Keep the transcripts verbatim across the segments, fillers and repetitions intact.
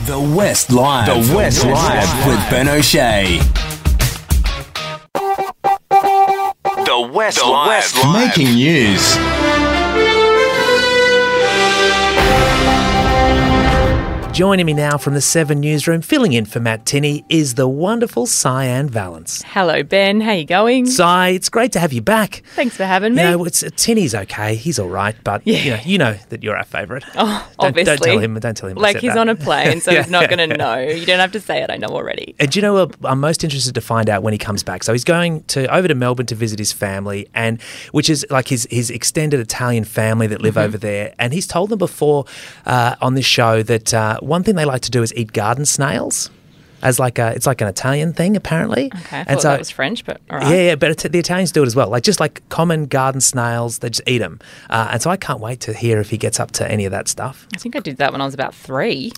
The West Live. The West Live with Ben O'Shea. The West the Live. West Live. Making news. Joining me now from the Seven Newsroom, filling in for Matt Tinney, is the wonderful Cyan Valance. Hello, Ben. How you going? Cy, it's great to have you back. Thanks for having me. You know, it's, uh, Tinney's okay. He's all right, but Yeah. you know, you know that you're our favourite. Oh, don't, obviously. Don't tell him. Don't tell him. I Like said he's that. on a plane, so Yeah. he's not going to know. You don't have to say it. I know already. And do you know what I'm most interested to find out when he comes back? So he's going to over to Melbourne to visit his family, and which is like his his extended Italian family that live Mm-hmm. over there. And he's told them before uh, on this show that uh, one thing they like to do is eat garden snails. As like a, it's like an Italian thing apparently. Okay, I and thought so, that was French, but all right. Yeah, yeah, but it, the Italians do it as well. Like just like common garden snails, they just eat them. Uh, and so I can't wait to hear if he gets up to any of that stuff. I think I did that when I was about three.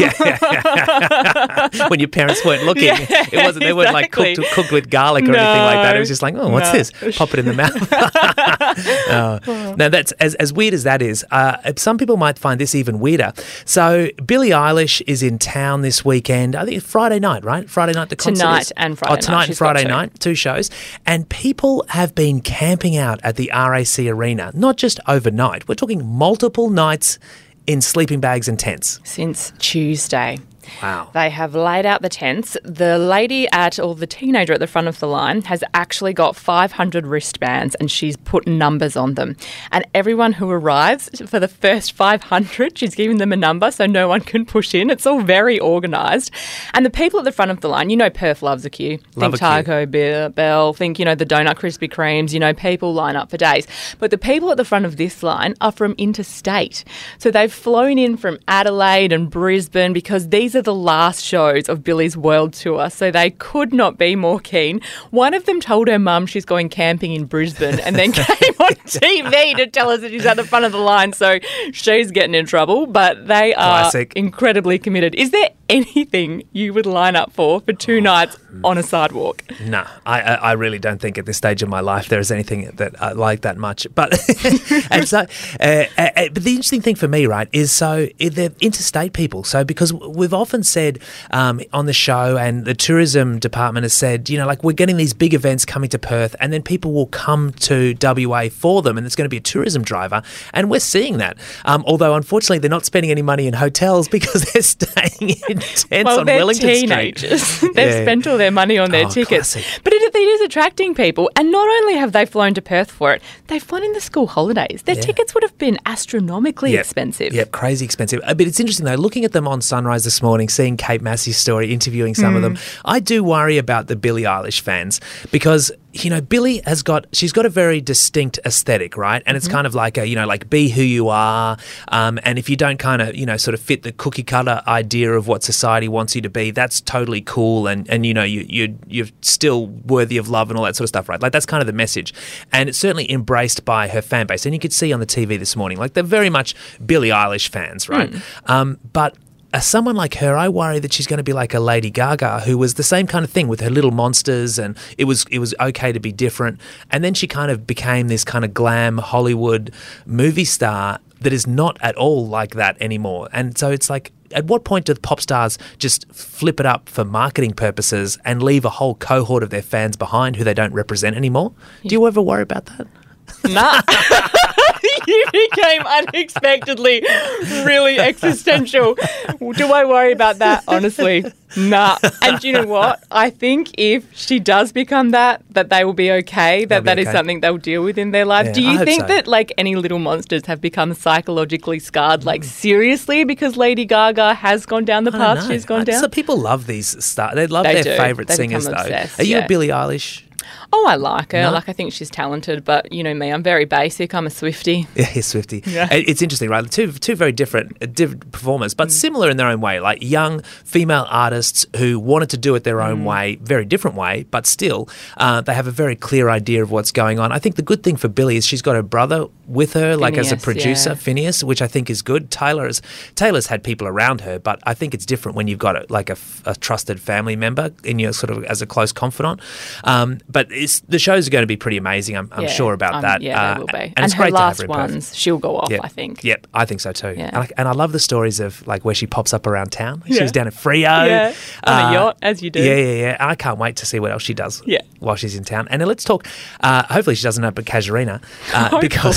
When your parents weren't looking, Yeah, it wasn't. They weren't like exactly. cooked cooked with garlic or No, anything like that. It was just like, oh, what's no. this? Pop it in the mouth. oh. Now that's as as weird as that is. Uh, some people might find this even weirder. So Billie Eilish is in town this weekend. I think it's Friday night, right? Friday night the concert Tonight is. and Friday oh, night. tonight and She's got Friday two. night, two shows, and people have been camping out at the R A C Arena, not just overnight. We're talking multiple nights in sleeping bags and tents. Since Tuesday. Wow. They have laid out the tents. The lady at, or the teenager at the front of the line has actually got five hundred wristbands and she's put numbers on them. And everyone who arrives for the first five hundred, she's giving them a number so no one can push in. It's all very organised. And the people at the front of the line, you know Perth loves a queue. Love think a queue. Taco Be- Bell, think, you know, the Donut Krispy Kremes, you know, people line up for days. But the people at the front of this line are from interstate. So they've flown in from Adelaide and Brisbane because these are the last shows of Billie's world tour, so they could not be more keen. One of them told her mum she's going camping in Brisbane and then came on T V to tell us that she's at the front of the line, so she's getting in trouble, but they are Classic. incredibly committed. Is there anything you would line up for for two nights on a sidewalk? No, I, I I really don't think at this stage of my life there is anything that I like that much. But and so, uh, uh, but the interesting thing for me, right, is so they're interstate people. So because we've often said um, on the show, and the tourism department has said, you know, like we're getting these big events coming to Perth, and then people will come to W A for them, and it's going to be a tourism driver, and we're seeing that. Um, although unfortunately, they're not spending any money in hotels because they're staying in tents well, on they're Wellington teenagers. Street. They've Yeah. spent all their money on their Oh, tickets. classic. But it, it is attracting people. And not only have they flown to Perth for it, they've flown in the school holidays. Their Yeah. tickets would have been astronomically Yep. expensive. Yep, crazy expensive. Uh, But it's interesting though, looking at them on Sunrise this morning, seeing Kate Massey's story, interviewing some of them, I do worry about the Billie Eilish fans because, you know, Billie has got, she's got a very distinct aesthetic, right? And it's kind of like a, you know, like be who you are. Um, and if you don't kind of, you know, sort of fit the cookie cutter idea of what society wants you to be, that's totally cool. And, and you know, you, you, you're still worthy of love and all that sort of stuff, right? Like that's kind of the message. And it's certainly embraced by her fan base. And you could see on the T V this morning, like they're very much Billie Eilish fans, right? Um, but as someone like her, I worry that she's going to be like a Lady Gaga, who was the same kind of thing with her Little Monsters, and it was it was okay to be different. And then she kind of became this kind of glam Hollywood movie star that is not at all like that anymore. And so it's like, at what point do the pop stars just flip it up for marketing purposes and leave a whole cohort of their fans behind who they don't represent anymore? Do you ever worry about that? Nah. You became unexpectedly really existential. Do I worry about that? Honestly, nah. And do you know what? I think if she does become that, that they will be okay, They'll that be that is okay. something they'll deal with in their life. Yeah, Do I you hope think so. that like any Little Monsters have become psychologically scarred, like seriously, because Lady Gaga has gone down the I don't path know. she's gone I- down? So people love these stars. They love They their do. favourite They singers, though. become obsessed, Are you yeah. a Billie Eilish? Oh, I like her. No? Like, I think she's talented, but you know me, I'm very basic. I'm a Swiftie. Yeah, he's Swiftie. Yeah. It- It's interesting, right? Two two very different uh, different performers, but similar in their own way. Like young female artists who wanted to do it their own way, very different way, but still, uh, they have a very clear idea of what's going on. I think the good thing for Billie is she's got her brother with her, like as a Phineas, producer, yeah. Phineas, which I think is good. Taylor's Taylor's had people around her, but I think it's different when you've got a, like a, f- a trusted family member in your sort of as a close confidant. Um, but it's, the shows are going to be pretty amazing. I'm, I'm Yeah, sure about um, that. Yeah, Uh, they will be. And, And, it's her great to have last her in Perth. ones, she'll go off, Yep. I think. Yep, I think so too. Yeah. And, I, and I love the stories of like where she pops up around town. She Yeah. was down at Freo. Yeah, on Uh, a yacht, as you do. Yeah, yeah, yeah. I can't wait to see what else she does Yeah. while she's in town. And let's talk, uh, hopefully she doesn't end up at Casuarina uh, because,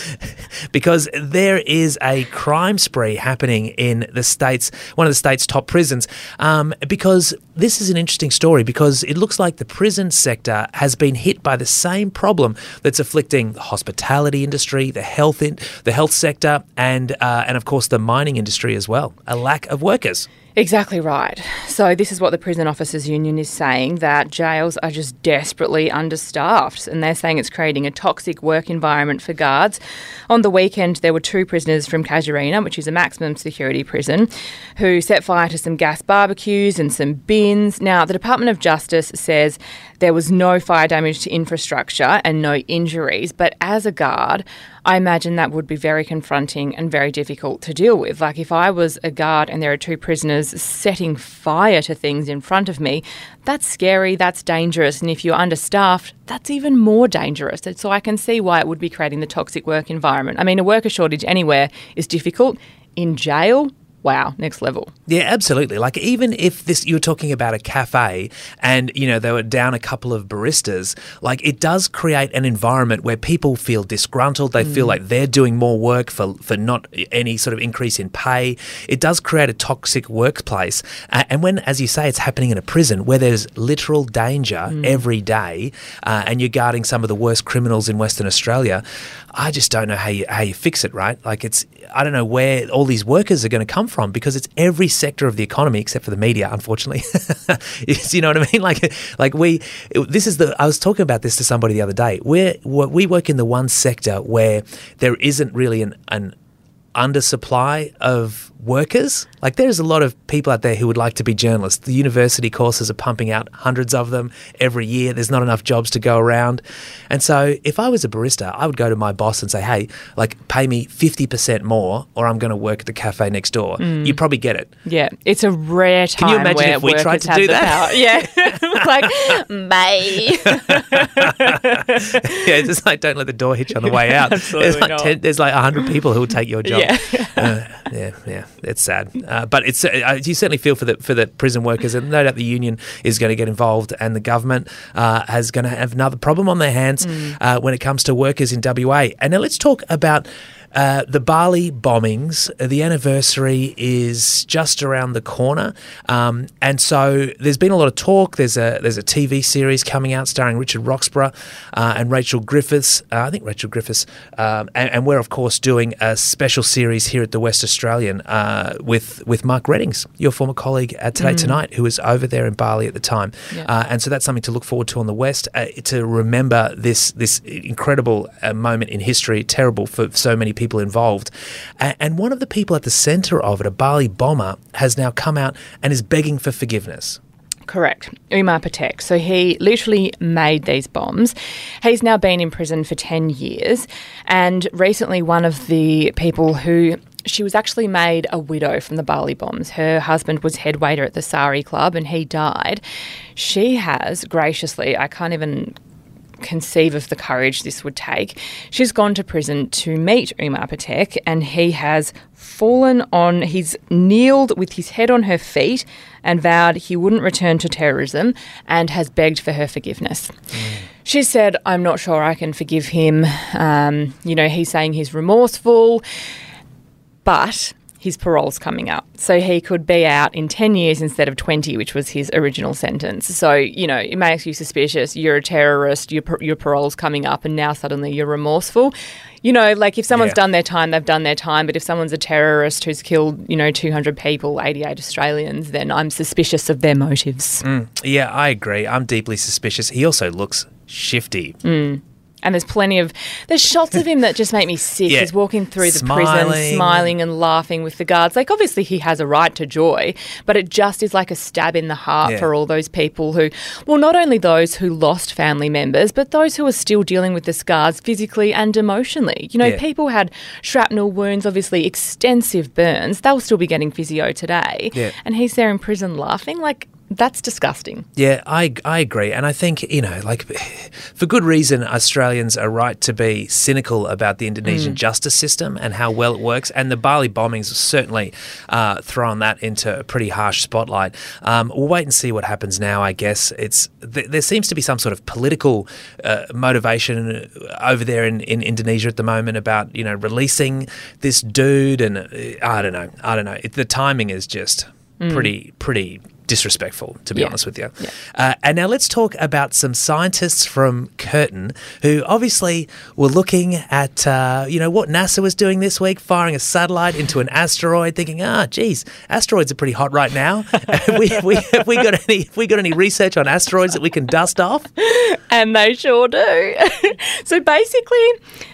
because there is a crime spree happening in the state's, one of the state's top prisons. Um, because this is an interesting story because it looks like the prison sector has been hit by the same problem that's afflicting the hospitality industry, the health in, the health sector, and uh, and of course the mining industry as well. A lack of workers. Exactly right. So this is what the Prison Officers Union is saying, that jails are just desperately understaffed, and they're saying it's creating a toxic work environment for guards. On the weekend, there were two prisoners from Casuarina, which is a maximum security prison, who set fire to some gas barbecues and some bins. Now, the Department of Justice says there was no fire damage to infrastructure and no injuries, but as a guard, I imagine that would be very confronting and very difficult to deal with. Like if I was a guard and there are two prisoners setting fire to things in front of me, that's scary, that's dangerous. And if you're understaffed, that's even more dangerous. And so I can see why it would be creating the toxic work environment. I mean, a worker shortage anywhere is difficult. In jail, wow, next level. Yeah, absolutely. Like even if this, you were talking about a cafe and, you know, they were down a couple of baristas, like it does create an environment where people feel disgruntled. They mm. feel like they're doing more work for, for not any sort of increase in pay. It does create a toxic workplace. Uh, and when, as you say, it's happening in a prison where there's literal danger mm. every day uh, and you're guarding some of the worst criminals in Western Australia, I just don't know how you, how you fix it, right? Like it's, I don't know where all these workers are going to come from because it's every sector of the economy except for the media, unfortunately. You know what I mean? Like, like we, this is the, I was talking about this to somebody the other day. We're, we work in the one sector where there isn't really an, an undersupply of workers. Like there's a lot of people out there who would like to be journalists. The university courses are pumping out hundreds of them every year. There's not enough jobs to go around. And so if I was a barista, I would go to my boss and say, hey, like pay me fifty percent more or I'm going to work at the cafe next door. Mm. You'd probably get it. Yeah. It's a rare time. Can you imagine where if we tried to do that? Power. Yeah. Like, bye. Yeah, it's just like don't let the door hit you on the way out. Absolutely there's like not. ten, there's like one hundred people who will take your job. Yeah. uh, yeah, yeah, it's sad. Uh, but it's uh, you certainly feel for the for the prison workers, and no doubt the union is going to get involved, and the government uh, has going to have another problem on their hands mm. uh, when it comes to workers in W A. And now let's talk about Uh, the Bali bombings. The anniversary is just around the corner, um, and so there's been a lot of talk. There's a there's a T V series coming out starring Richard Roxburgh uh, and Rachel Griffiths. Uh, I think Rachel Griffiths, um, and, and we're of course doing a special series here at the West Australian uh, with with Mark Reddings, your former colleague at Today mm. Tonight, who was over there in Bali at the time, yeah. uh, and so that's something to look forward to on the West uh, to remember this this incredible uh, moment in history. Terrible for so many people. people involved. And one of the people at the centre of it, a Bali bomber, has now come out and is begging for forgiveness. Correct. Umar Patek. So he literally made these bombs. He's now been in prison for ten years. And recently one of the people who... She was actually made a widow from the Bali bombs. Her husband was head waiter at the Sari Club and he died. She has graciously, I can't even conceive of the courage this would take. She's gone to prison to meet Umar Patek and he has fallen on, he's kneeled with his head on her feet and vowed he wouldn't return to terrorism and has begged for her forgiveness. Mm. She said, I'm not sure I can forgive him. Um, you know, he's saying he's remorseful, but his parole's coming up. So he could be out in ten years instead of twenty, which was his original sentence. So, you know, it makes you suspicious. You're a terrorist, your, your parole's coming up, and now suddenly you're remorseful. You know, like if someone's yeah. done their time, they've done their time. But if someone's a terrorist who's killed, you know, two hundred people, eighty-eight Australians, then I'm suspicious of their motives. Mm, yeah, I agree. I'm deeply suspicious. He also looks shifty. Mm. And there's plenty of... There's shots of him that just make me sick. Yeah. He's walking through the Smiling. prison, smiling and laughing with the guards. Like, obviously he has a right to joy, but it just is like a stab in the heart yeah. for all those people who... Well, not only those who lost family members, but those who are still dealing with the scars physically and emotionally. You know, yeah. people had shrapnel wounds, obviously extensive burns. They'll still be getting physio today. Yeah. And he's there in prison laughing. Like... That's disgusting. Yeah, I, I agree. And I think, you know, like for good reason, Australians are right to be cynical about the Indonesian mm. justice system and how well it works. And the Bali bombings certainly uh, thrown that into a pretty harsh spotlight. Um, we'll wait and see what happens now, I guess. It's th- There seems to be some sort of political uh, motivation over there in, in Indonesia at the moment about, you know, releasing this dude. And uh, I don't know. I don't know. It, the timing is just mm. pretty, pretty... disrespectful, to be yeah. honest with you. Yeah. Uh, and now let's talk about some scientists from Curtin who obviously were looking at, uh, you know, what NASA was doing this week, firing a satellite into an asteroid, thinking, ah, geez, asteroids are pretty hot right now. have, we, have, we, have, we got any, have we got any research on asteroids that we can dust off? And they sure do. So basically,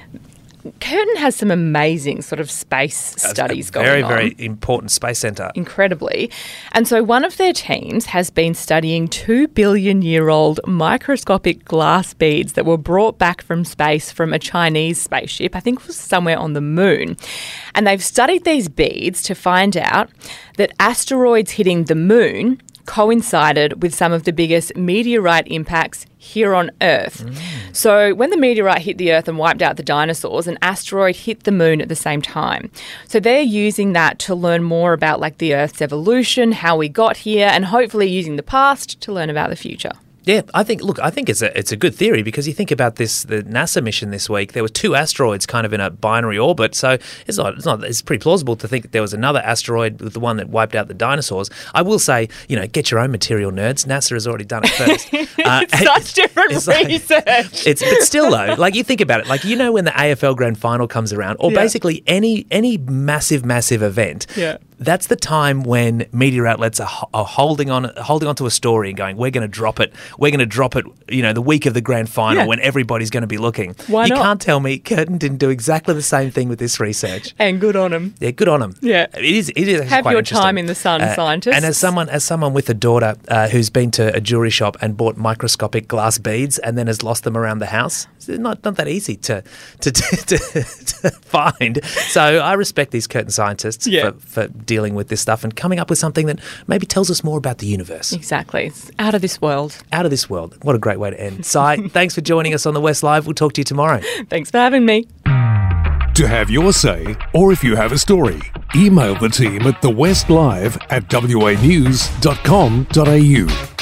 Curtin has some amazing sort of space That's studies going very, on. Very, very important space centre. Incredibly. And so one of their teams has been studying two billion year old microscopic glass beads that were brought back from space from a Chinese spaceship, I think it was somewhere on the moon. And they've studied these beads to find out that asteroids hitting the moon coincided with some of the biggest meteorite impacts here on Earth. Mm. So when the meteorite hit the Earth and wiped out the dinosaurs, an asteroid hit the moon at the same time. So they're using that to learn more about like the Earth's evolution, how we got here, and hopefully using the past to learn about the future. Yeah, I think, look, I think it's a it's a good theory because you think about this, the NASA mission this week, there were two asteroids kind of in a binary orbit, so it's not, it's not, it's pretty plausible to think that there was another asteroid with the one that wiped out the dinosaurs. I will say, you know, get your own material, nerds. NASA has already done it first. uh, it's such different it's research. Like, it's, but still, though, like you think about it, like you know when the A F L Grand Final comes around, or yeah. basically any any massive, massive event, yeah. that's the time when media outlets are, are holding on holding onto a story and going, we're going to drop it. We're going to drop it, you know, the week of the grand final yeah. when everybody's going to be looking. Why you not? can't tell me Curtin didn't do exactly the same thing with this research. And good on him. Yeah, good on him. Yeah. It is, it is Have quite your interesting. time in the sun, uh, scientists. And as someone as someone with a daughter uh, who's been to a jewellery shop and bought microscopic glass beads and then has lost them around the house, it's not, not that easy to to, to, to to find. So I respect these Curtin scientists yeah. for, for dealing with this stuff and coming up with something that maybe tells us more about the universe. Exactly. It's out of this world. Out of this world. What a great way to end. Si, thanks for joining us on The West Live. We'll talk to you tomorrow. Thanks for having me. To have your say, or if you have a story, email the team at the west live at w a news dot com dot a u.